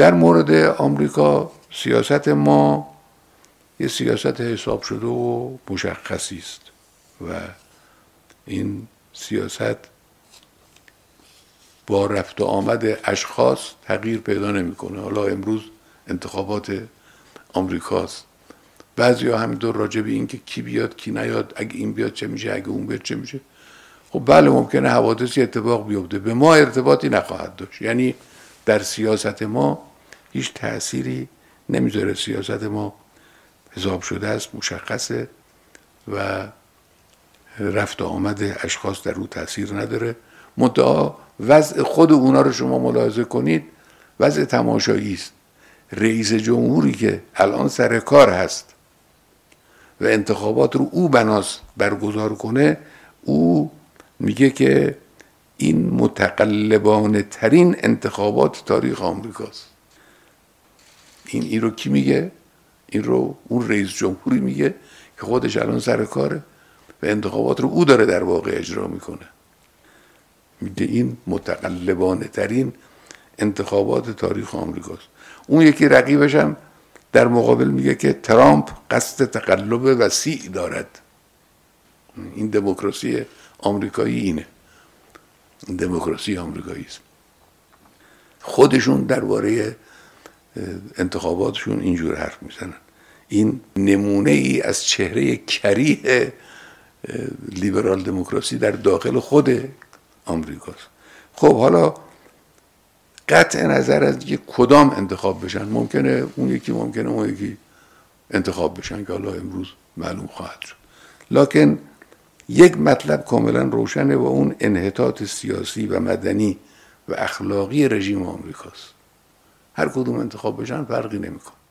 در مورد آمریکا سیاست ما یه سیاست حساب شده و مشخصی است و این سیاست با رفت و آمد اشخاص تغییر پیدا نمیکنه. حالا امروز انتخابات آمریکاست، بعضیا همینطور راجع به این که کی بیاد کی نیاد، اگه این بیاد چه میشه، اگه اون بیاد چه میشه. خب بله ممکنه حوادثی اتفاق بیفته، به ما ارتباطی نخواهد داشت. یعنی در سیاست ما هیچ تأثیری نمیذاره. سیاست ما حساب شده است، مشخصه و رفت و آمد اشخاص در او تأثیر نداره. منتها وضع خود اونا رو شما ملاحظه کنید، وضع تماشایی است. رئیس جمهوری که الان سر کار هست و انتخابات رو او بناست برگزار کنه، او میگه که این متقلبانه ترین انتخابات تاریخ آمریکاست. این رو کی میگه؟ این رو اون رئیس جمهوری میگه که خودش الان سر کاره و انتخابات رو او داره در واقع اجرا میکنه. میگه این متقلبانه ترین انتخابات تاریخ آمریکاست. اون یکی رقیبش هم در مقابل میگه که ترامپ قصد تقلب وسیع دارد. این دموکراسی آمریکایی اینه. این دموکراسی آمریکایی است. خودشون درباره انتخاباتشون اینجور حرف میزنن. این نمونه ای از چهره کریه لیبرال دموکراسی در داخل خود آمریکاست. خب حالا قطع نظر از که کدام انتخاب بشن، ممکنه اون یکی انتخاب بشن که حالا امروز معلوم خواهد شد، لکن یک مطلب کاملا روشنه و اون انحطاط سیاسی و مدنی و اخلاقی رژیم آمریکاست. هر کدوم انتخاب بشن فرقی نمیکنه.